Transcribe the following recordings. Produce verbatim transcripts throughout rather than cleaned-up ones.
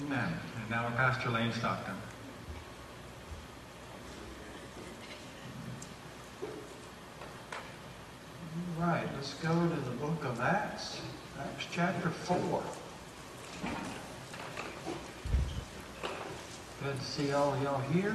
Amen. And now Pastor Lane Stockton. All right, let's go to the book of Acts, Acts chapter four. Good to see all of y'all here.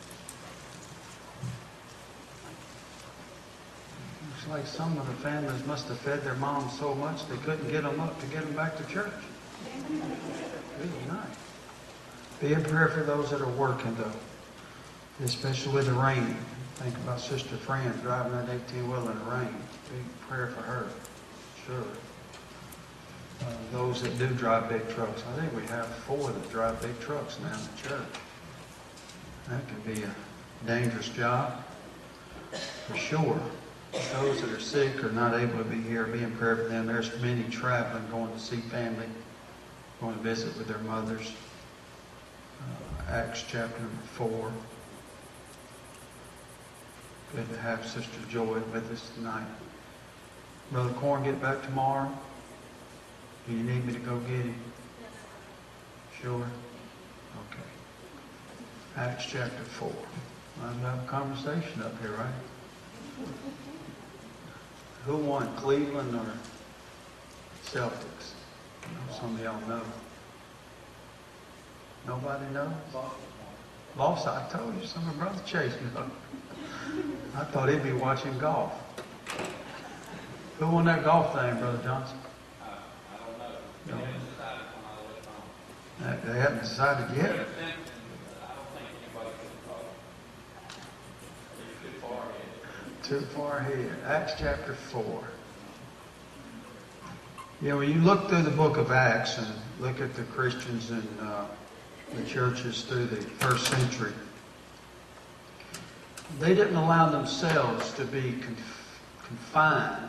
Looks like some of the families must have fed their moms so much they couldn't get them up to get them back to church. Good night. Be in prayer for those that are working, though, especially with the rain. Think about Sister Fran driving that eighteen-wheeler in the rain. Big prayer for her, sure. Uh, those that do drive big trucks. I think we have four that drive big trucks now in the church. That can be a dangerous job, for sure. Those that are sick or not able to be here, be in prayer for them. There's many traveling, going to see family, going to visit with their mothers. Uh, Acts chapter number four. Good to have Sister Joy with us tonight. Brother Corn get back tomorrow? Do you need me to go get him? Sure? Okay. Acts chapter four. I'm going to have a conversation up here, right? Who won, Cleveland or Celtics? I know some of y'all know. Nobody knows? Boss, I told you, some of my brother Chase knows. I thought he'd be watching golf. Who won that golf thing, Brother Johnson? Uh, I don't know. They haven't decided when I let it on. They haven't decided yet. I don't think anybody could call it. They're too far ahead. Too far ahead. Acts chapter four. You know, when you look through the book of Acts and look at the Christians in uh, the churches through the first century, they didn't allow themselves to be conf- confined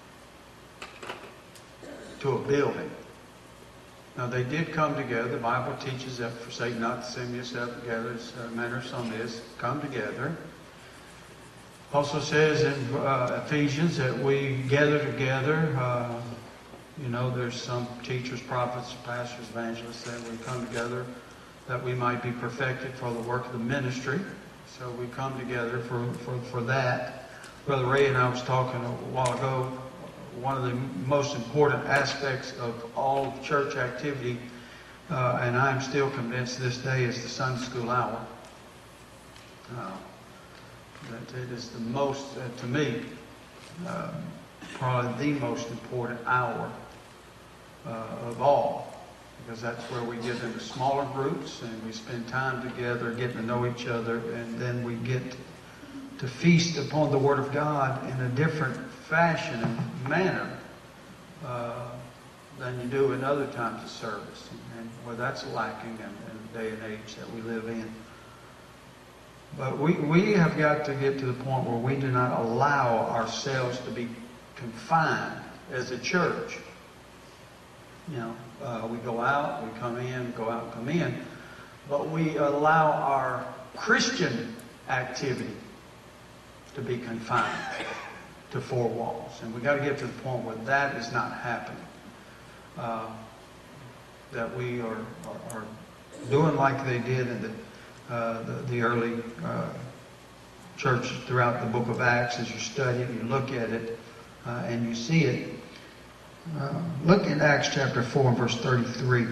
to a building. Now, they did come together. The Bible teaches that forsake not to assemble yourself together, as a manner of some is, come together. Also says in uh, Ephesians that we gather together. Uh, you know, there's some teachers, prophets, pastors, evangelists that we come together that we might be perfected for the work of the ministry. So we come together for, for, for that. Brother Ray and I was talking a while ago. One of the most important aspects of all church activity, uh, and I'm still convinced this day, is the Sunday school hour. Uh, that it is the most, uh, to me, uh, probably the most important hour uh, of all, because that's where we get into smaller groups and we spend time together getting to know each other, and then we get to feast upon the Word of God in a different fashion and manner uh, than you do in other times of service. And, and well, that's lacking in, in the day and age that we live in. But we, we have got to get to the point where we do not allow ourselves to be confined as a church. You know, uh, we go out, we come in, go out, come in, but we allow our Christian activity to be confined to four walls. And we've got to get to the point where that is not happening. Uh, that we are, are, are doing like they did in the, uh, the, the early uh, church throughout the book of Acts. As you study it, you look at it, uh, and you see it. Uh, look at Acts chapter four and verse thirty-three.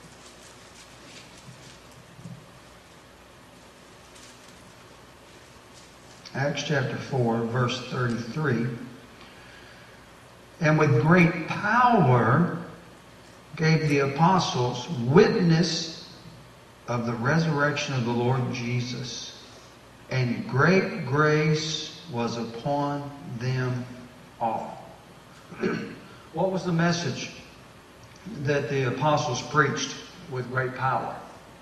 Acts chapter four, verse thirty-three. And with great power gave the apostles witness of the resurrection of the Lord Jesus, and great grace was upon them all. What was the message that the apostles preached with great power?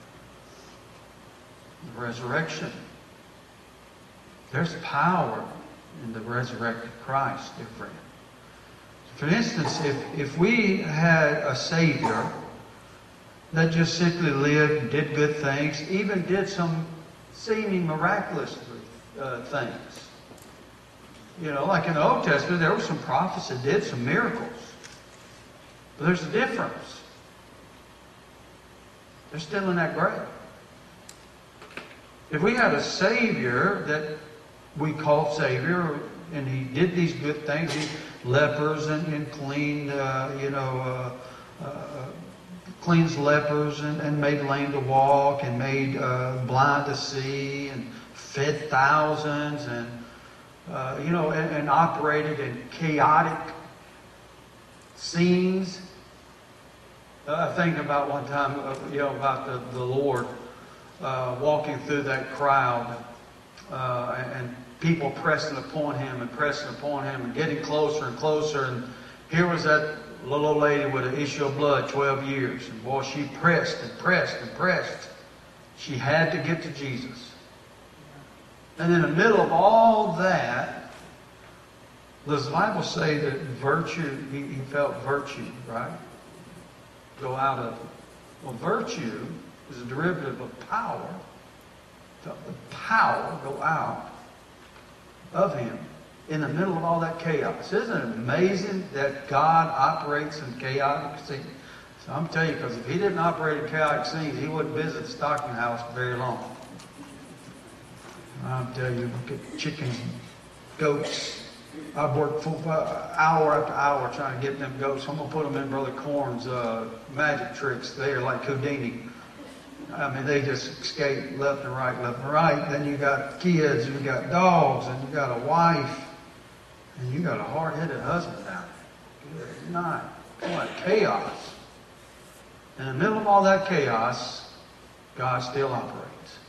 The resurrection. There's power in the resurrected Christ, dear friend. For instance, if, if we had a Savior that just simply lived, did good things, even did some seeming miraculous uh, things. You know, like in the Old Testament, there were some prophets that did some miracles. But there's a difference. They're still in that grave. If we had a Savior that we called Savior, and He did these good things, He lepers and, and cleaned, uh, you know, uh, uh, cleans lepers and, and made lame to walk and made uh, blind to see and fed thousands and, uh, you know, and, and operated in chaotic scenes. Uh, thinking about one time, uh, you know, about the, the Lord uh, walking through that crowd uh, and, and people pressing upon Him and pressing upon Him and getting closer and closer. And here was that little old lady with an issue of blood, twelve years. And boy, she pressed and pressed and pressed. She had to get to Jesus. And in the middle of all that, does the Bible say that virtue, he, he felt virtue, right? Go out of it. Well, virtue is a derivative of power. The power go out of Him in the middle of all that chaos. Isn't it amazing that God operates in chaotic scenes? So I'm telling you, because if He didn't operate in chaotic scenes, He wouldn't visit the stocking house very long. I'm telling you, look at chickens, goats. I've worked full, uh, hour after hour trying to get them goats. I'm going to put them in Brother Corn's uh, magic tricks there like Houdini. I mean, they just escape left and right, left and right. Then you got kids, you got dogs, and you got a wife, and you got a hard-headed husband out there. Good night. What chaos. In the middle of all that chaos, God still operates.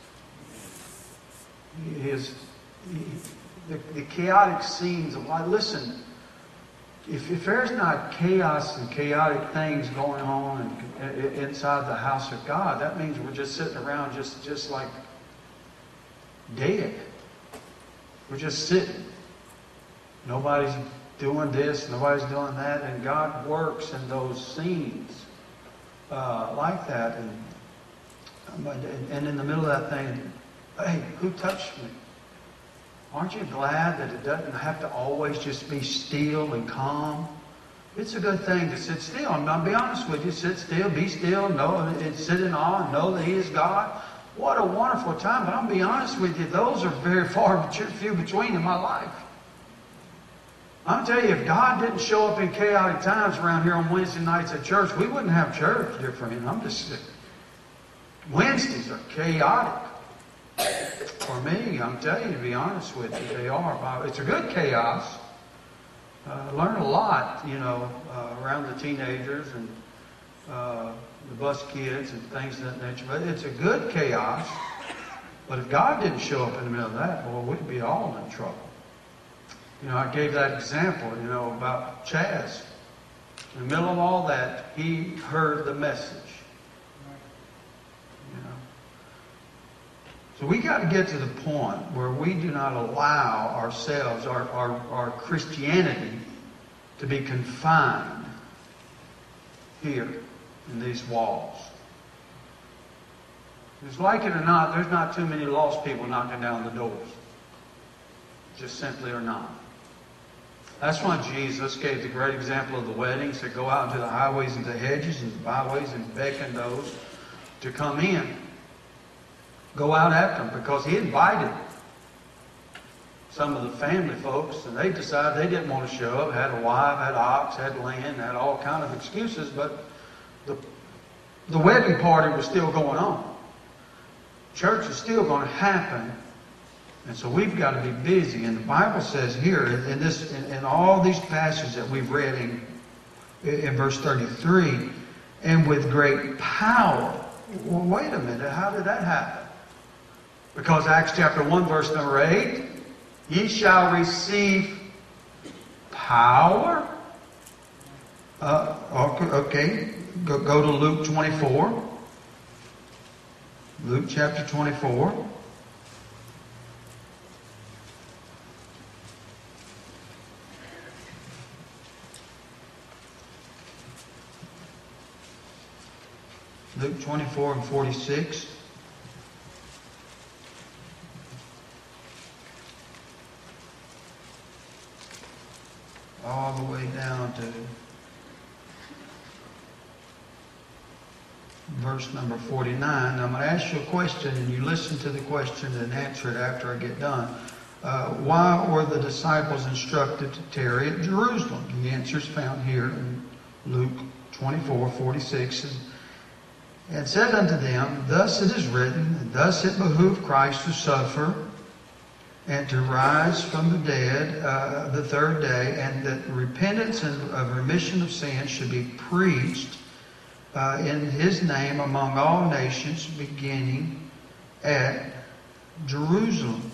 His, he, the, the chaotic scenes of life. Listen, if, if there's not chaos and chaotic things going on in, in, inside the house of God, that means we're just sitting around just, just like dead. We're just sitting. Nobody's doing this, nobody's doing that, and God works in those scenes uh, like that. And, and in the middle of that thing, hey, who touched me? Aren't you glad that it doesn't have to always just be still and calm? It's a good thing to sit still. I'm going to be honest with you. Sit still, be still, know and sit in awe and know that He is God. What a wonderful time. But I'll be honest with you, those are very far few between in my life. I'm telling you, if God didn't show up in chaotic times around here on Wednesday nights at church, we wouldn't have church, dear friend. I'm just Wednesdays are chaotic. For me, I'm telling you, to be honest with you, they are. It's a good chaos. Uh, learn a lot, you know, uh, around the teenagers and uh, the bus kids and things of that nature. But it's a good chaos. But if God didn't show up in the middle of that, boy, we'd be all in trouble. You know, I gave that example, you know, about Chaz. In the middle of all that, he heard the message. You know. So we got to get to the point where we do not allow ourselves, our, our, our Christianity, to be confined here in these walls. Because like it or not, there's not too many lost people knocking down the doors. Just simply are not. That's why Jesus gave the great example of the wedding. He said, go out into the highways and the hedges and the byways and beckon those to come in. Go out after them, because He invited some of the family folks, and they decided they didn't want to show up. Had a wife, had ox, had land, had all kind of excuses, but the, the wedding party was still going on. Church is still going to happen. And so we've got to be busy. And the Bible says here, in this, in, in all these passages that we've read in, in verse thirty-three, and with great power. Well, wait a minute, how did that happen? Because Acts chapter one, verse number eight, ye shall receive power. Uh, okay, go, go to Luke twenty-four. Luke chapter twenty-four. Luke twenty-four and forty-six. All the way down to verse number forty-nine. I'm going to ask you a question, and you listen to the question and answer it after I get done. Uh, why were the disciples instructed to tarry at Jerusalem? The answer is found here in Luke twenty-four forty-six. And, and said unto them, Thus it is written, and thus it behooved Christ to suffer and to rise from the dead uh, the third day, and that repentance and of remission of sins should be preached uh, in His name among all nations, beginning at Jerusalem.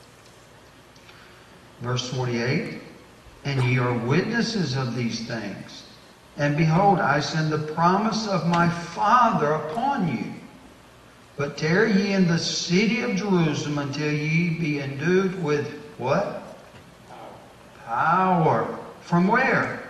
Verse forty-eight, And ye are witnesses of these things. And behold, I send the promise of my Father upon you. But tarry ye in the city of Jerusalem until ye be endued with what? Power. Power. From where?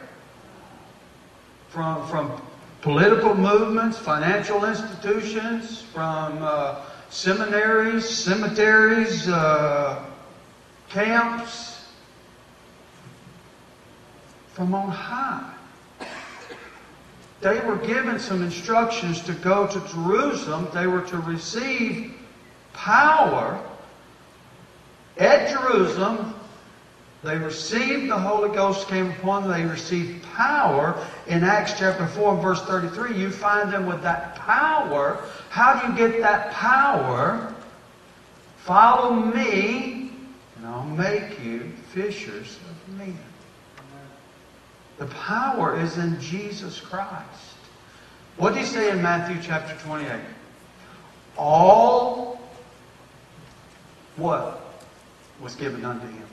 From, from political movements, financial institutions, from uh, seminaries, cemeteries, uh, camps. From on high. They were given some instructions to go to Jerusalem. They were to receive power at Jerusalem. They received the Holy Ghost came upon them. They received power. In Acts chapter four and verse thirty-three, you find them with that power. How do you get that power? Follow me, and I'll make you fishers of men. The power is in Jesus Christ. What did He say in Matthew chapter twenty-eight? All what was given unto Him?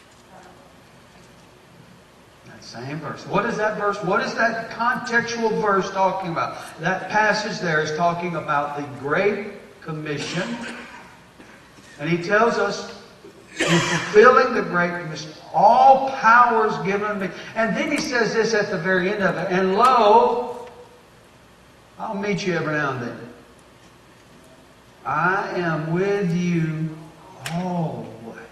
That same verse. What is that verse? What is that contextual verse talking about? That passage there is talking about the Great Commission. And He tells us, in fulfilling the Great Commission, all power is given unto me. And then He says this at the very end of it. And lo, I'll meet you every now and then. I am with you always.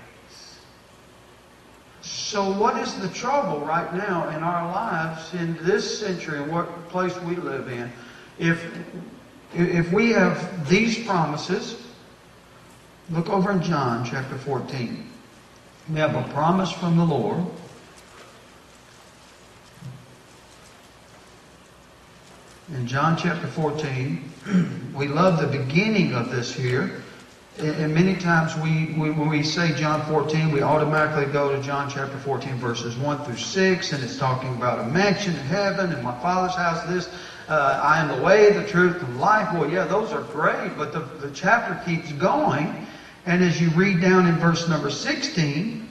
So what is the trouble right now in our lives in this century and what place we live in? If, if we have these promises, look over in John chapter fourteen. We have a promise from the Lord. In John chapter fourteen, we love the beginning of this here. And many times we, we when we say John fourteen, we automatically go to John chapter fourteen, verses one through six, and it's talking about a mansion in heaven and my Father's house, this. Uh, I am the way, the truth, and life. Well, yeah, those are great, but the, the chapter keeps going. And as you read down in verse number sixteen,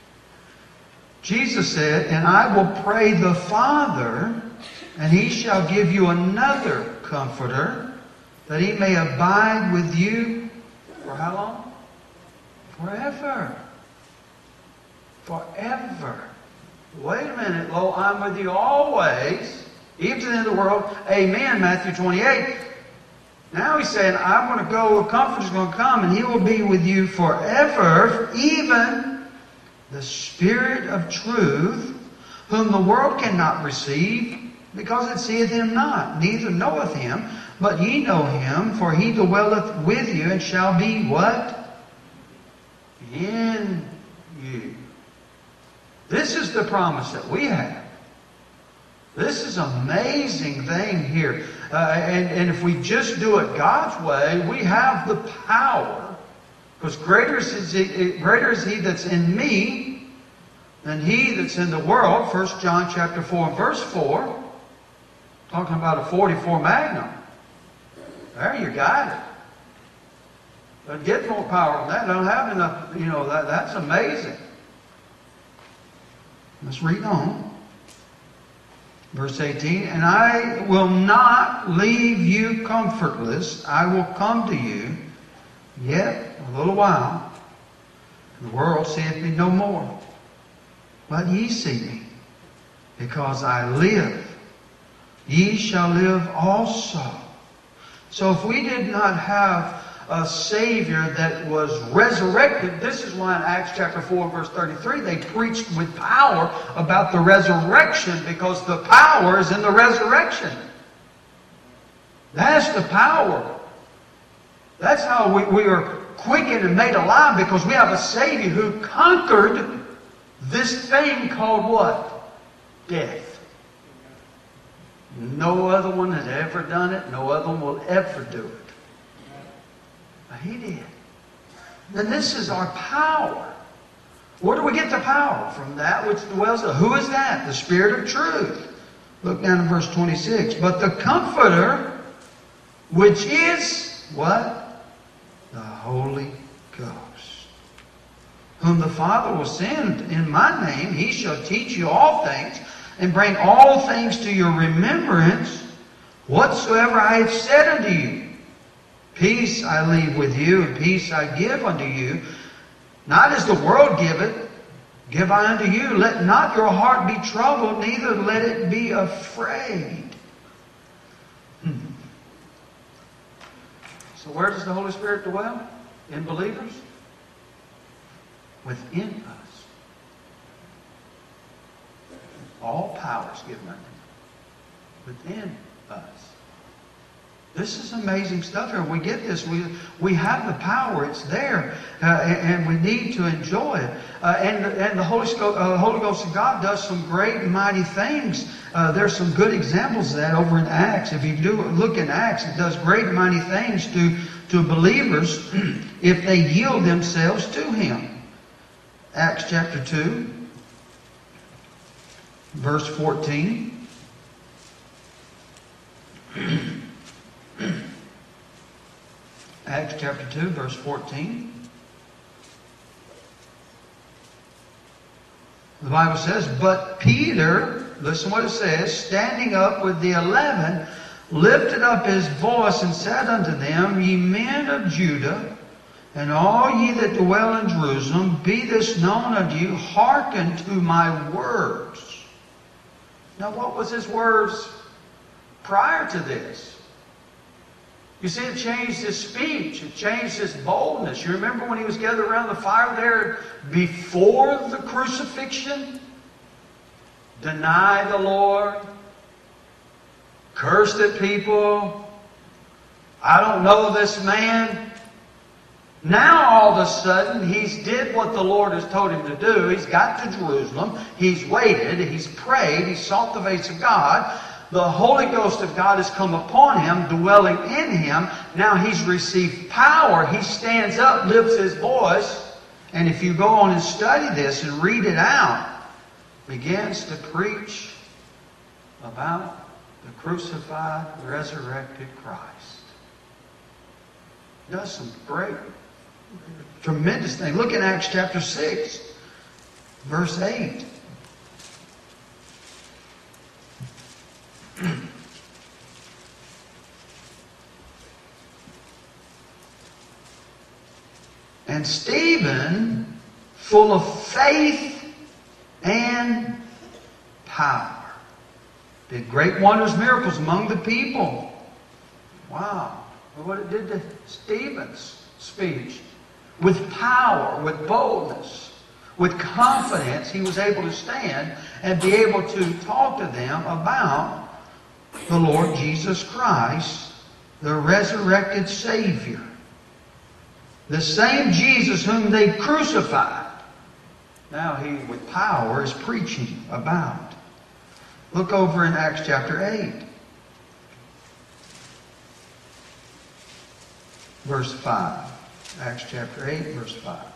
Jesus said, And I will pray the Father, and He shall give you another Comforter, that He may abide with you for how long? Forever. Forever. Wait a minute, lo, I'm with you always, even to the end of the world. Amen, Matthew twenty-eight. Now He's saying, I'm going to go, a Comforter is going to come, and He will be with you forever, even the Spirit of truth, whom the world cannot receive, because it seeth Him not, neither knoweth Him, but ye know Him, for He dwelleth with you, and shall be what? In you. This is the promise that we have. This is an amazing thing here. Uh, and, and if we just do it God's way, we have the power. Because greater is, he, greater is He that's in me than he that's in the world. First John chapter four and verse four. Talking about a forty-four Magnum. There you got it. But get more power than that. Don't have enough, you know, that, that's amazing. Let's read on. Verse eighteen, And I will not leave you comfortless. I will come to you yet a little while. The world seeth me no more. But ye see me, because I live. Ye shall live also. So if we did not have a Savior that was resurrected, this is why in Acts chapter four, verse thirty-three, they preached with power about the resurrection, because the power is in the resurrection. That's the power. That's how we, we are quickened and made alive, because we have a Savior who conquered this thing called what? Death. No other one has ever done it. No other one will ever do it. But He did. And this is our power. Where do we get the power? From that which dwells. Who is that? The Spirit of truth. Look down in verse twenty-six. But the Comforter, which is what? The Holy Ghost, whom the Father will send in my name, He shall teach you all things, and bring all things to your remembrance, whatsoever I have said unto you. Peace I leave with you, and peace I give unto you. Not as the world giveth, give I unto you. Let not your heart be troubled, neither let it be afraid. Hmm. So where does the Holy Spirit dwell? In believers? Within us. All power is given unto Him. Within us. This is amazing stuff here. We get this. We we have the power. It's there. Uh, and, and we need to enjoy it. Uh, and, and the Holy, uh, Holy Ghost of God does some great and mighty things. Uh, there's some good examples of that over in Acts. If you do look in Acts, it does great and mighty things to, to believers if they yield themselves to Him. Acts chapter two, verse fourteen. Acts chapter two, verse fourteen. The Bible says, but Peter, listen what it says, standing up with the eleven, lifted up his voice and said unto them, Ye men of Judah, and all ye that dwell in Jerusalem, be this known unto you, hearken to my words. Now what was his words prior to this? You see, it changed his speech. It changed his boldness. You remember when he was gathered around the fire there before the crucifixion? Denied the Lord. Cursed at people. I don't know this man. Now all of a sudden he's did what the Lord has told him to do. He's got to Jerusalem. He's waited. He's prayed. He's sought the face of God. The Holy Ghost of God has come upon him, dwelling in him. Now he's received power. He stands up, lifts his voice, and if you go on and study this and read it out, begins to preach about the crucified, resurrected Christ. Does some great, tremendous things. Look in Acts chapter six, verse eight. And Stephen, full of faith and power, did great wonders, miracles among the people. Wow. What it did to Stephen's speech. With power, with boldness, with confidence, he was able to stand and be able to talk to them about the Lord Jesus Christ, the resurrected Savior. The same Jesus whom they crucified. Now he, with power, is preaching about. Look over in Acts chapter eight. Verse five. Acts chapter eight, verse five.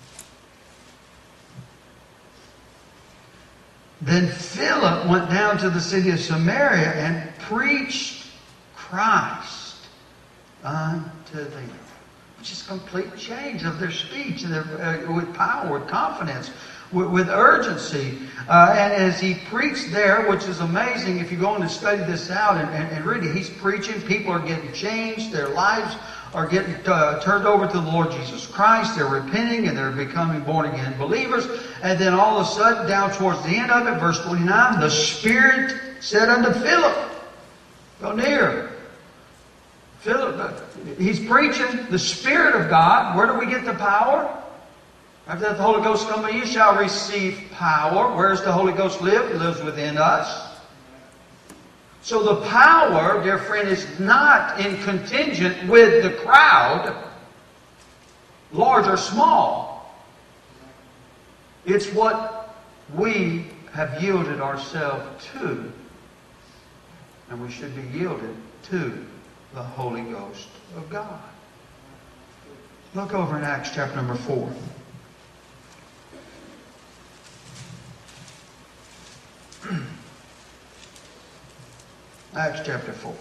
Then Philip went down to the city of Samaria and preached Christ unto them. Which is a complete change of their speech, and their, uh, with power, with confidence, with, with urgency. Uh, and as he preached there, which is amazing, if you go on and study this out and, and, and read it, he's preaching. People are getting changed. Their lives are getting uh, turned over to the Lord Jesus Christ. They're repenting and they're becoming born-again believers. And then all of a sudden, down towards the end of it, verse twenty-nine, the Spirit said unto Philip, go near. Philip, he's preaching the Spirit of God. Where do we get the power? After that the Holy Ghost come on you, shall receive power. Where does the Holy Ghost live? He lives within us. So the power, dear friend, is not in contingent with the crowd, large or small. It's what we have yielded ourselves to. And we should be yielded to the Holy Ghost of God. Look over in Acts chapter number four. Acts chapter four.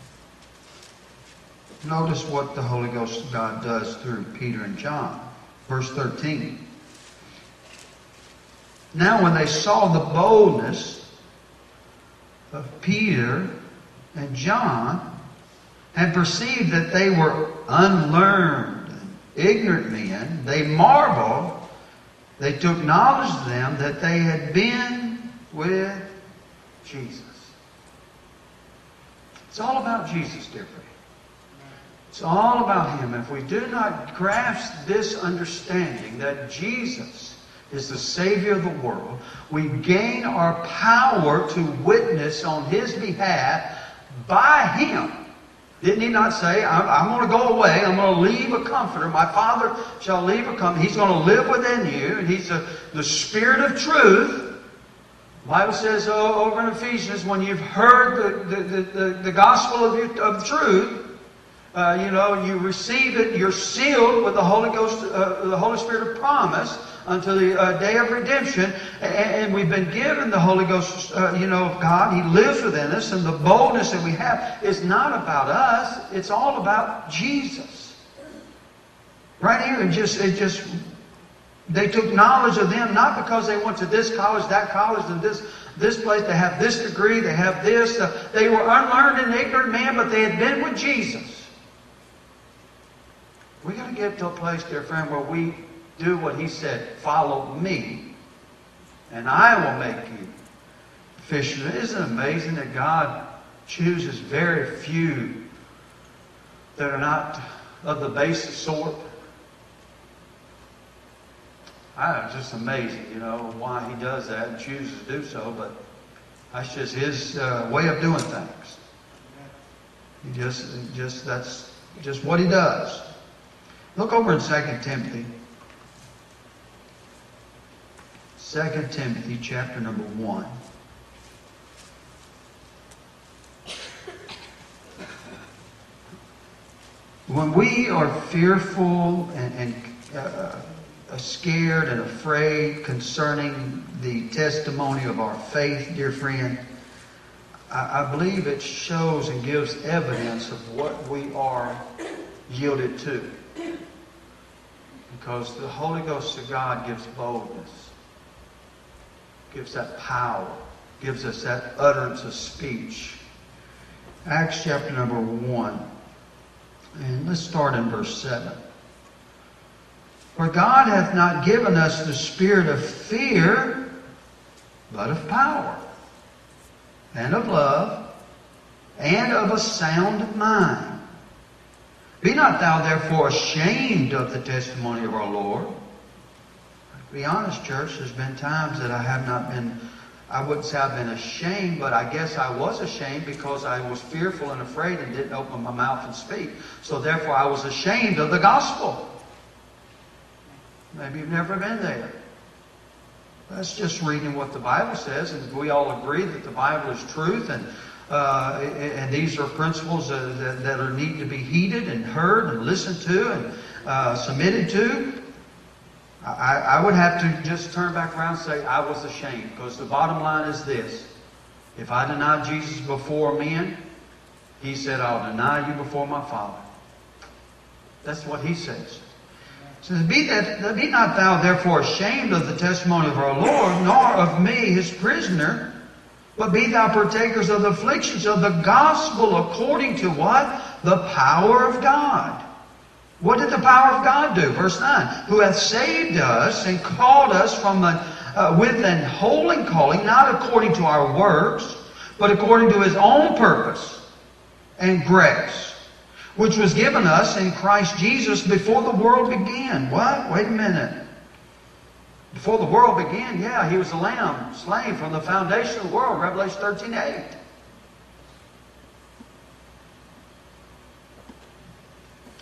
Notice what the Holy Ghost of God does through Peter and John. Verse thirteen. Now when they saw the boldness of Peter and John, and perceived that they were unlearned and ignorant men, they marveled. They took knowledge of them that they had been with Jesus. It's all about Jesus, dear friend. It's all about Him. If we do not grasp this understanding that Jesus is the Savior of the world, we gain our power to witness on His behalf by Him. Didn't He not say, I'm, I'm going to go away, I'm going to leave a comforter, my Father shall leave a comforter, He's going to live within you, and He's a, the Spirit of truth. The Bible says oh, over in Ephesians, when you've heard the, the, the, the gospel of, your, of truth, uh, you know, you receive it, you're sealed with the Holy Ghost, uh, the Holy Spirit of promise, until the uh, day of redemption, and, and we've been given the Holy Ghost, uh, you know, of God. He lives within us, and the boldness that we have is not about us. It's all about Jesus. Right here, it just, it just, they took knowledge of them not because they went to this college, that college, and this this place. They have this degree, they have this. Uh, they were unlearned and ignorant men, but they had been with Jesus. We got to get to a place, dear friend, where we do what He said. Follow me, and I will make you fishers. Isn't it amazing that God chooses very few that are not of the basic sort? I, it's just amazing, you know, why He does that and chooses to do so, but that's just His uh, way of doing things. He just, just that's just what He does. Look over in Second Timothy. Second Timothy chapter number one. When we are fearful and, and uh, scared and afraid concerning the testimony of our faith, dear friend, I, I believe it shows and gives evidence of what we are yielded to. Because the Holy Ghost of God gives boldness, gives that power, gives us that utterance of speech. Acts chapter number one. And let's start in verse seven. For God hath not given us the spirit of fear, but of power, and of love, and of a sound mind. Be not thou therefore ashamed of the testimony of our Lord. To be honest, church, there's been times that I have not been, I wouldn't say I've been ashamed, but I guess I was ashamed because I was fearful and afraid and didn't open my mouth and speak. So therefore I was ashamed of the gospel. Maybe you've never been there. That's just reading what the Bible says, and we all agree that the Bible is truth, and uh, and these are principles uh, that, that are need to be heeded and heard and listened to and uh, submitted to. I, I would have to just turn back around and say I was ashamed, because the bottom line is this: if I denied Jesus before men, He said, I'll deny you before my Father. That's what He says. It says, be, that, be not thou therefore ashamed of the testimony of our Lord, nor of me his prisoner, but be thou partakers of the afflictions of the gospel according to what? The power of God. What did the power of God do? Verse nine. Who hath saved us and called us from an, uh, with an holy calling, not according to our works, but according to His own purpose and grace, which was given us in Christ Jesus before the world began. What? Wait a minute. Before the world began, yeah, He was a lamb slain from the foundation of the world, Revelation thirteen eight.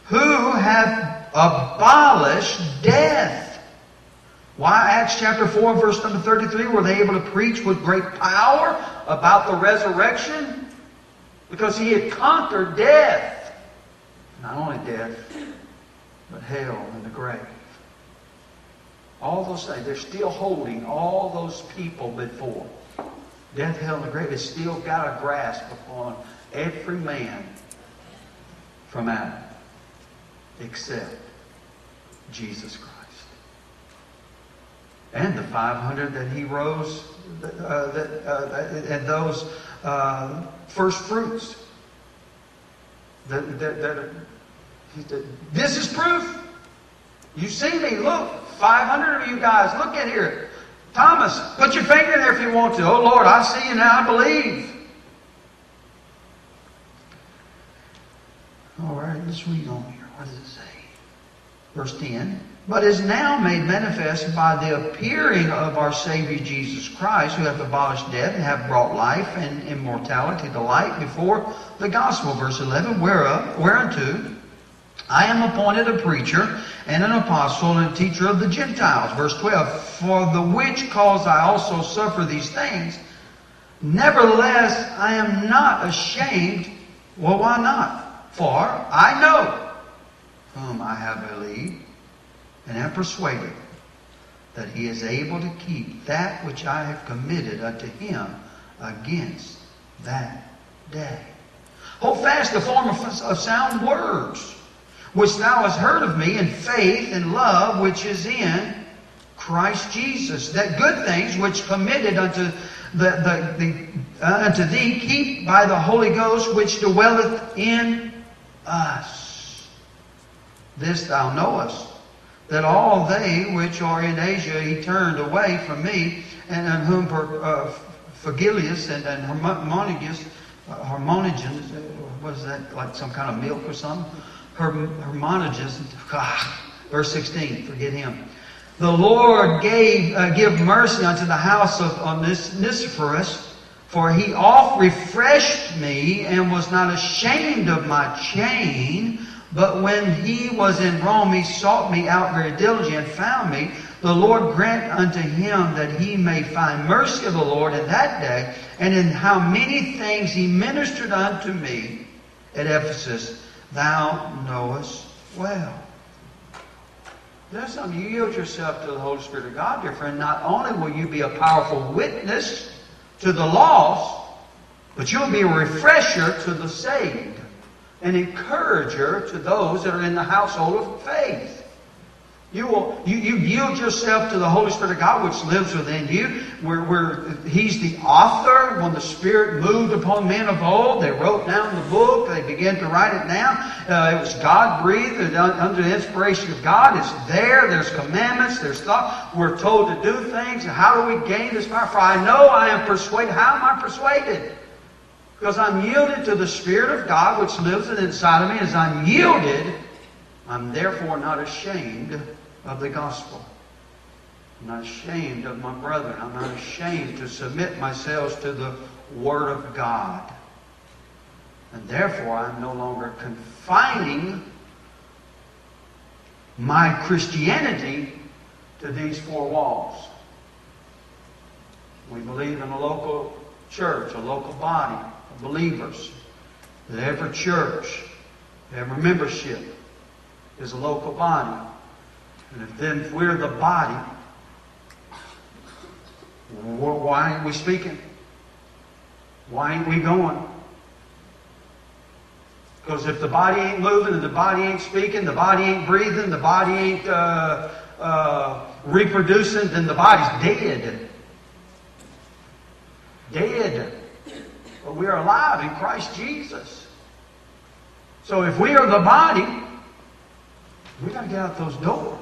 who hath abolished death. Why Acts chapter four, verse number thirty-three, were they able to preach with great power about the resurrection? Because he had conquered death. Not only death, but hell and the grave. All those things, they're still holding all those people before. Death, hell, and the grave has still got a grasp upon every man from Adam, except Jesus Christ. And the five hundred that he rose, uh, that, uh, and those uh, first fruits. That, that, that, that, this is proof. You see me, look, five hundred of you guys, look at here. Thomas, put your finger in there if you want to. Oh Lord, I see you now, I believe. All right, let's read on here. What does it say? Verse ten. But is now made manifest by the appearing of our Savior Jesus Christ, who hath abolished death and hath brought life and immortality to light before the gospel. Verse eleven. Whereof, whereunto I am appointed a preacher and an apostle and a teacher of the Gentiles. Verse twelve. For the which cause I also suffer these things. Nevertheless, I am not ashamed. Well, why not? For I know whom I have believed, and am persuaded that he is able to keep that which I have committed unto him against that day. Hold fast the form of, of sound words, which thou hast heard of me in faith and love which is in Christ Jesus. That good things which committed unto the, the, the uh, unto thee keep by the Holy Ghost which dwelleth in us. This thou knowest, that all they which are in Asia he turned away from me, and on whom uh, Phygilius and, and Hermogenes, uh, Hermogenes, uh, what is that, like some kind of milk or something? Hermogenes, ah, verse sixteen, forget him. The Lord gave uh, give mercy unto the house of Onesiphorus, for he oft refreshed me, and was not ashamed of my chain. But when he was in Rome, he sought me out very diligently and found me. The Lord grant unto him that he may find mercy of the Lord in that day, and in how many things he ministered unto me at Ephesus, thou knowest well. There's something. You yield yourself to the Holy Spirit of God, dear friend. Not only will you be a powerful witness to the lost, but you'll be a refresher to the saved. An encourager to those that are in the household of faith. You will you, you yield yourself to the Holy Spirit of God, which lives within you. Where, where He's the author. When the Spirit moved upon men of old, they wrote down the book. They began to write it down. Uh, it was God breathed under the inspiration of God. It's there. There's commandments. There's thought. We're told to do things. How do we gain this power? For I know I am persuaded. How am I persuaded? Because I'm yielded to the Spirit of God which lives inside of me. As I'm yielded, I'm therefore not ashamed of the gospel. I'm not ashamed of my brethren. I'm not ashamed to submit myself to the Word of God. And therefore, I'm no longer confining my Christianity to these four walls. We believe in a local church, a local body of believers. That every church, every membership is a local body. And if then if we're the body, why ain't we speaking? Why ain't we going? Because if the body ain't moving and the body ain't speaking, the body ain't breathing, the body ain't uh, uh, reproducing, then the body's dead. Dead. But we are alive in Christ Jesus. So if we are the body, we got to get out those doors.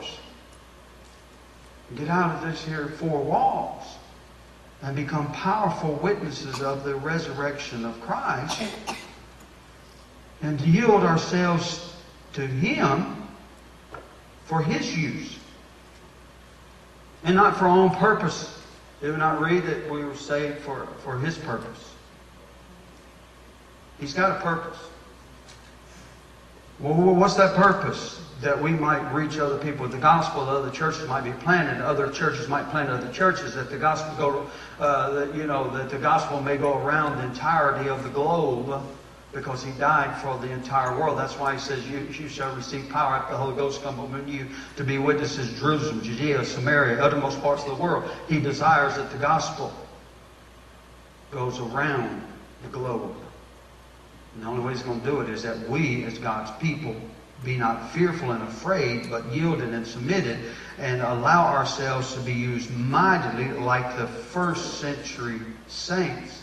Get out of this here four walls and become powerful witnesses of the resurrection of Christ, and to yield ourselves to Him for His use and not for our own purpose. Did we not read that we were saved for, for His purpose? He's got a purpose. Well, what's that purpose? That we might reach other people with the gospel, that other churches might be planted, other churches might plant other churches, that the gospel go, uh, that, you know, that the gospel may go around the entirety of the globe, because He died for the entire world. That's why He says, you, you shall receive power after the Holy Ghost come upon you to be witnesses in Jerusalem, Judea, Samaria, uttermost parts of the world. He desires that the gospel goes around the globe. And the only way He's going to do it is that we, as God's people, be not fearful and afraid, but yielded and submitted, and allow ourselves to be used mightily like the first century saints.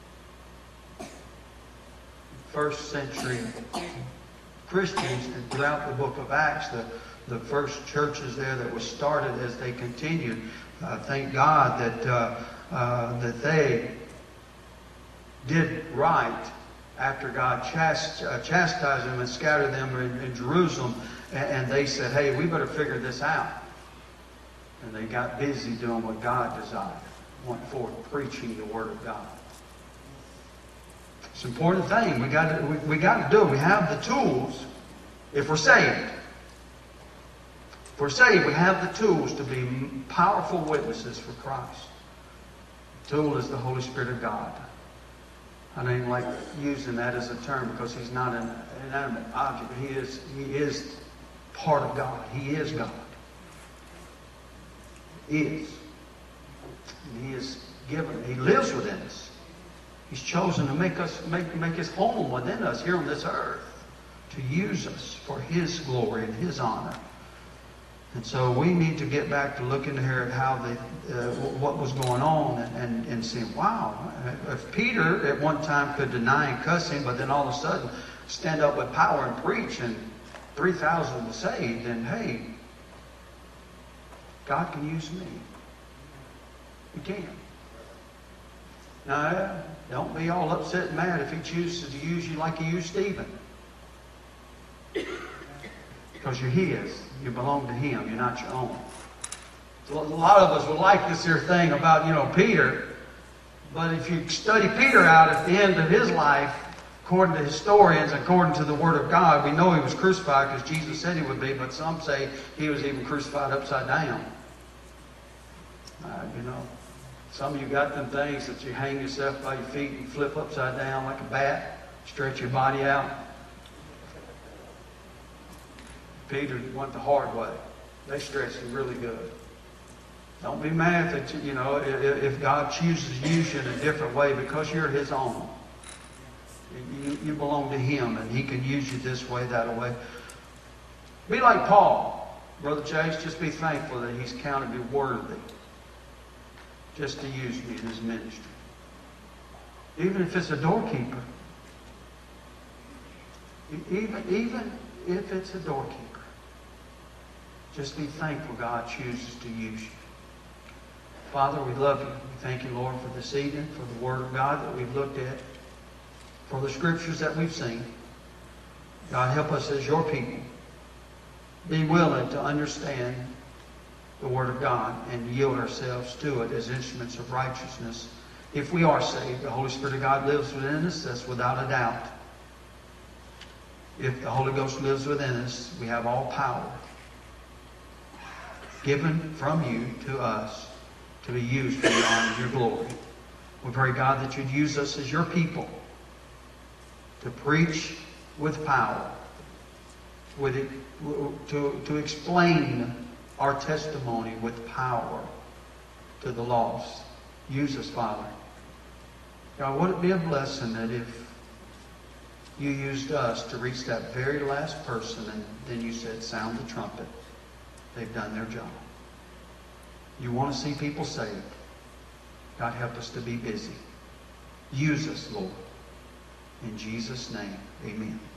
First century Christians, and throughout the book of Acts, the, the first churches there that was started as they continued. Uh, thank God that, uh, uh, that they did right after God chast, uh, chastised them and scattered them in, in Jerusalem, and, and they said, hey, we better figure this out. And they got busy doing what God desired, went forth preaching the Word of God. It's an important thing. We got to, we, we got to do it. We have the tools if we're saved. If we're saved, we have the tools to be powerful witnesses for Christ. The tool is the Holy Spirit of God. I don't even like using that as a term because He's not an inanimate object. He is, he is part of God. He is God. He is. And He is given. He lives within us. He's chosen to make us make, make His home within us here on this earth, to use us for His glory and His honor. And so we need to get back to looking here at how they, uh, what was going on, and, and, and saying, wow, if Peter at one time could deny and cuss Him, but then all of a sudden stand up with power and preach, and three thousand was saved, then hey, God can use me. He can. Now, don't be all upset and mad if He chooses to use you like He used Stephen. Because you're His. You belong to Him. You're not your own. A lot of us would like this here thing about, you know, Peter. But if you study Peter out at the end of his life, according to historians, according to the Word of God, we know he was crucified because Jesus said he would be, but some say he was even crucified upside down. Uh, you know, some of you got them things that you hang yourself by your feet and flip upside down like a bat, stretch your body out. Peter went the hard way. They stretched him really good. Don't be mad that, you, you know, if, if God chooses to use you in a different way because you're His own. You, you belong to Him, and He can use you this way, that way. Be like Paul. Brother Chase, just be thankful that He's counted me worthy just to use me in His ministry. Even if it's a doorkeeper. Even, even if it's a doorkeeper. Just be thankful God chooses to use you. Father, we love You. We thank You, Lord, for this evening, for the Word of God that we've looked at, for the Scriptures that we've seen. God, help us as Your people be willing to understand the Word of God and yield ourselves to it as instruments of righteousness. If we are saved, the Holy Spirit of God lives within us. That's without a doubt. If the Holy Ghost lives within us, we have all power given from You to us to be used for Your honor and Your glory. We pray, God, that You'd use us as Your people to preach with power, with it, to, to explain our testimony with power to the lost. Use us, Father. God, would it be a blessing that if You used us to reach that very last person and then You said, sound the trumpet. They've done their job. You want to see people saved. God, help us to be busy. Use us, Lord. In Jesus' name, amen.